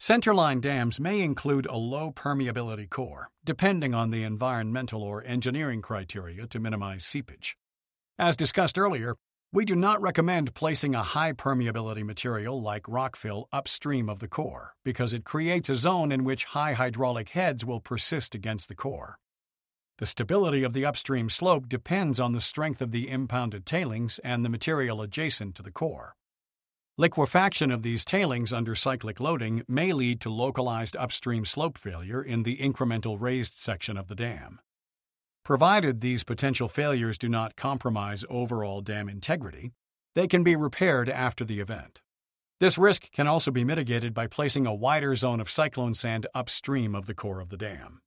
Centerline dams may include a low permeability core, depending on the environmental or engineering criteria to minimize seepage. As discussed earlier, we do not recommend placing a high permeability material like rockfill upstream of the core because it creates a zone in which high hydraulic heads will persist against the core. The stability of the upstream slope depends on the strength of the impounded tailings and the material adjacent to the core. Liquefaction of these tailings under cyclic loading may lead to localized upstream slope failure in the incremental raised section of the dam. Provided these potential failures do not compromise overall dam integrity, they can be repaired after the event. This risk can also be mitigated by placing a wider zone of cyclone sand upstream of the core of the dam.